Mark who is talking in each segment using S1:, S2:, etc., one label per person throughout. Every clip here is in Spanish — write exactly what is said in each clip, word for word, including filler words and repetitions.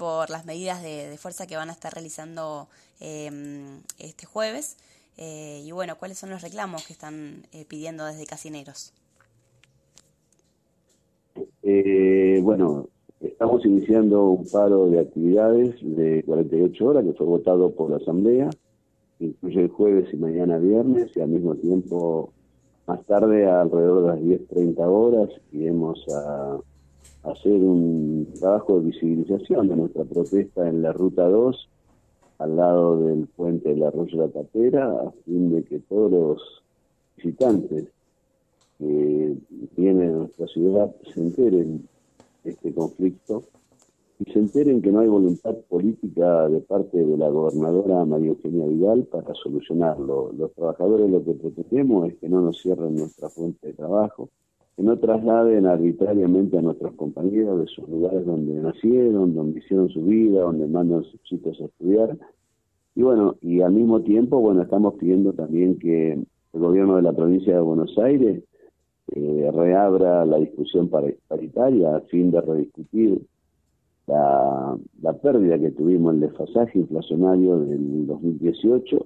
S1: por las medidas de, de fuerza que van a estar realizando eh, este jueves. Eh, y bueno, ¿cuáles son los reclamos que están eh, pidiendo desde Casineros?
S2: Eh, bueno, estamos iniciando un paro de actividades de cuarenta y ocho horas que fue votado por la Asamblea, que incluye el jueves y mañana viernes, y al mismo tiempo, más tarde, alrededor de las diez treinta horas, iremos a, a hacer un trabajo de visibilización de nuestra protesta en la Ruta dos, al lado del puente del Arroyo de la Tapera, a fin de que todos los visitantes que vienen a nuestra ciudad se enteren de este conflicto y se enteren que no hay voluntad política de parte de la gobernadora María Eugenia Vidal para solucionarlo. Los trabajadores lo que pretendemos es que no nos cierren nuestra fuente de trabajo, que no trasladen arbitrariamente a nuestros compañeros de sus lugares donde nacieron, donde hicieron su vida, donde mandan sus chicos a estudiar. Y bueno, y al mismo tiempo, bueno, estamos pidiendo también que el gobierno de la provincia de Buenos Aires eh, reabra la discusión paritaria a fin de rediscutir la, la pérdida que tuvimos, el desfasaje inflacionario del dos mil dieciocho.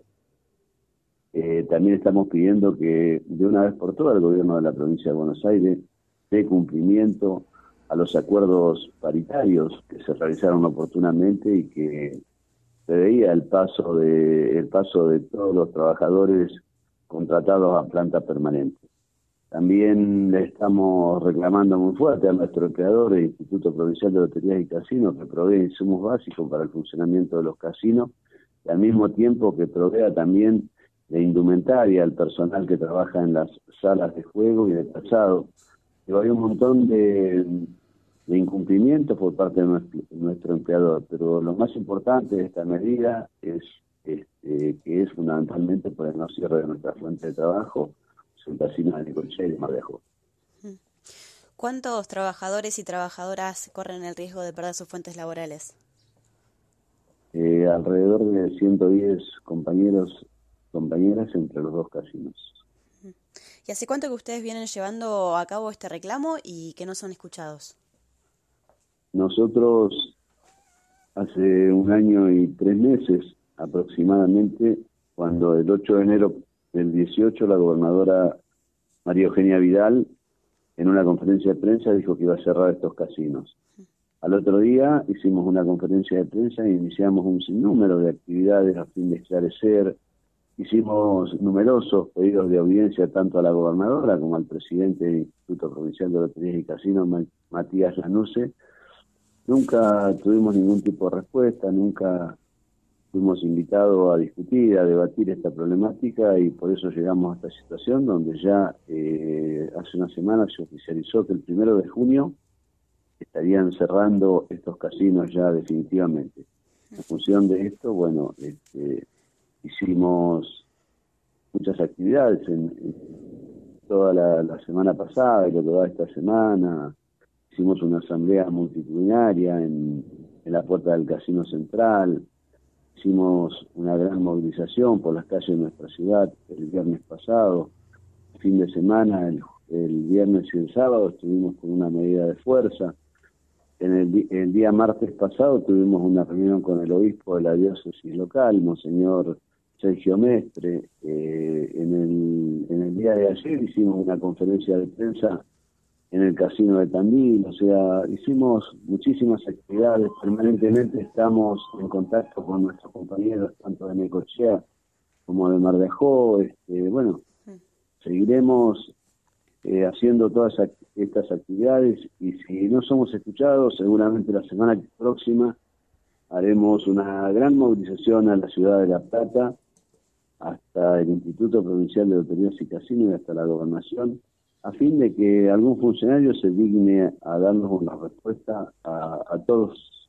S2: Eh, también estamos pidiendo que de una vez por todas el gobierno de la provincia de Buenos Aires dé cumplimiento a los acuerdos paritarios que se realizaron oportunamente y que se veía el paso de el paso de todos los trabajadores contratados a planta permanente. También le estamos reclamando muy fuerte a nuestro empleador, el Instituto Provincial de Loterías y Casinos, que provee insumos básicos para el funcionamiento de los casinos, y al mismo tiempo que provea también de indumentaria al personal que trabaja en las salas de juego y de calzado. Pero hay un montón de, de incumplimientos por parte de nuestro, de nuestro empleador, pero lo más importante de esta medida es este, que es fundamentalmente por el no cierre de nuestra fuente de trabajo, el casino de Necochea y de Mar de Ajó.
S1: ¿Cuántos trabajadores y trabajadoras corren el riesgo de perder sus fuentes laborales?
S2: Eh, alrededor de ciento diez compañeros compañeras entre los dos casinos.
S1: ¿Y hace cuánto que ustedes vienen llevando a cabo este reclamo y que no son escuchados?
S2: Nosotros hace un año y tres meses aproximadamente, cuando el ocho de enero del dieciocho la gobernadora María Eugenia Vidal en una conferencia de prensa dijo que iba a cerrar estos casinos. Al otro día hicimos una conferencia de prensa e iniciamos un sinnúmero de actividades a fin de esclarecer. Hicimos numerosos pedidos de audiencia tanto a la gobernadora como al presidente del Instituto Provincial de Loterías y Casinos, Matías Lanuse. Nunca tuvimos ningún tipo de respuesta, nunca fuimos invitados a discutir, a debatir esta problemática, y por eso llegamos a esta situación donde ya eh, hace una semana se oficializó que el primero de junio estarían cerrando estos casinos ya definitivamente. En función de esto, bueno, este, hicimos muchas actividades en, en toda la, la semana pasada y lo que va esta semana. Hicimos una asamblea multitudinaria en, en la puerta del Casino Central. Hicimos una gran movilización por las calles de nuestra ciudad el viernes pasado. Fin de semana, el, el viernes y el sábado, estuvimos con una medida de fuerza. En el, el día martes pasado tuvimos una reunión con el obispo de la diócesis local, Monseñor Sergio Mestre. Eh, en, el, en el día de ayer hicimos una conferencia de prensa en el casino de Tandil. O sea, hicimos muchísimas actividades. Permanentemente estamos en contacto con nuestros compañeros, tanto de Necochea como de Mar de Ajó. Este, bueno, seguiremos eh, haciendo todas estas actividades, y si no somos escuchados, seguramente la semana próxima haremos una gran movilización a la ciudad de La Plata, hasta el Instituto Provincial de Loterías y Casinos y hasta la Gobernación, a fin de que algún funcionario se digne a darnos una respuesta a, a todos